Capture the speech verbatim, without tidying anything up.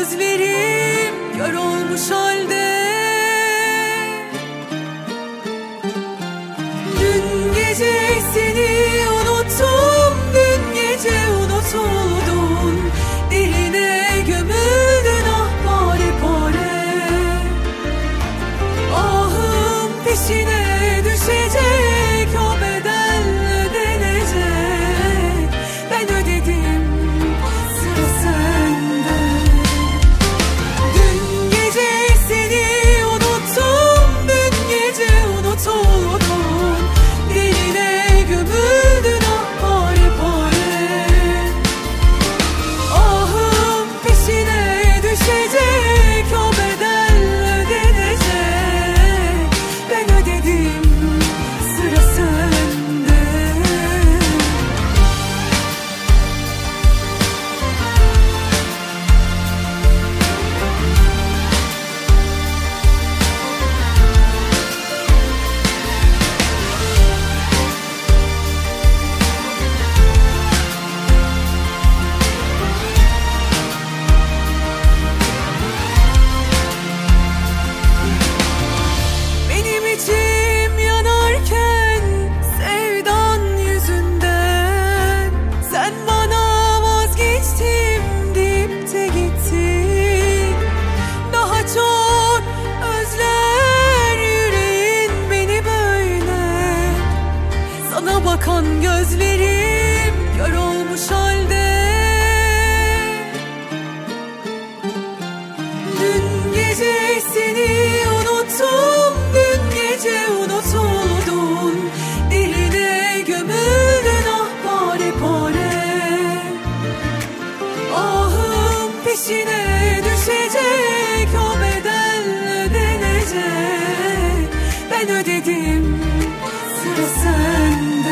gözlerim kör olmuş halde. Dün gece seni unuttum, dün gece unutuldun, derine gömüldün ah pare pare. Ahım peşine düşecek, o bedel ödenecek. Ben ödedim, sıra sende. Dün gece seni unuttum, dün gece unutuldun, derine gömüldün ah pare pare. Ahım peşine düşecek, o bedel ödenecek. Ben ödedim, sıra sende. Benim içim yanarken sevdan yüzünden, sen bana vazgeçtim deyip de gittin. Daha çok özler yüreğin beni böyle. Sana bakan gözlerim kör olmuş halde. Dün gece seni unuttum, dün gece unutuldun, derine gömüldün ah pare pare. Ahım peşine düşecek, o bedel ödenecek. Ben ödedim, sıra sende.